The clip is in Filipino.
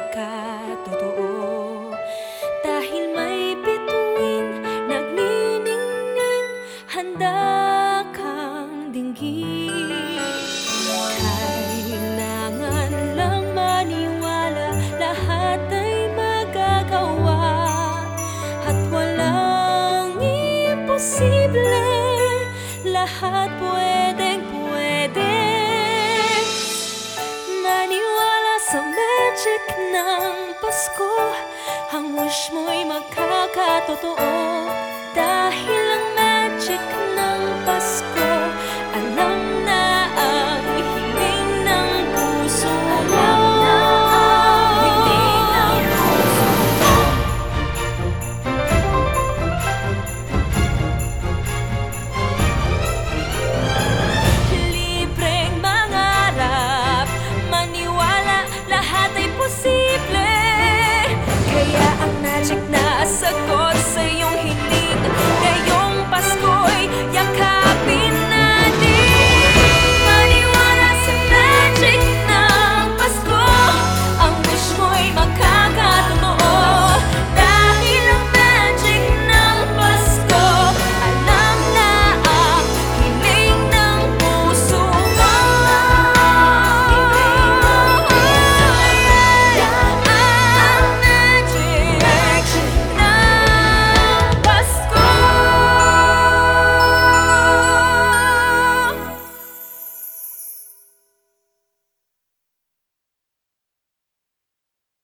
magkatotoo. Dahil may bituin nagniningning, handa kang dinggin. Kailangan lang maniwala, lahat ay magagawa. At walang imposible, lahat pwedeng-pwede. Maniwala sa magic ng Pasko, ang wish mo'y magkakatotoo. Dahil ang magic ng Pasko